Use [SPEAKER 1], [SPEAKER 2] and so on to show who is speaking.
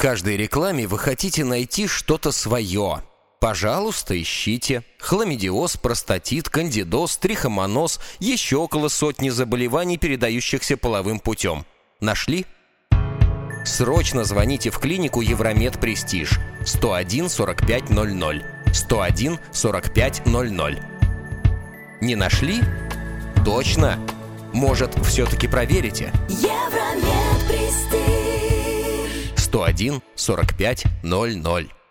[SPEAKER 1] каждой рекламе вы хотите найти что-то свое. Пожалуйста, ищите. Хламидиоз, простатит, кандидоз, трихомоноз, еще около сотни заболеваний, передающихся половым путем. Нашли? Срочно звоните в клинику Евромед Престиж 101 45 00 101 45 00. Не нашли? Точно? Может, все-таки проверите?
[SPEAKER 2] Евромед Престиж
[SPEAKER 1] 101 45 00.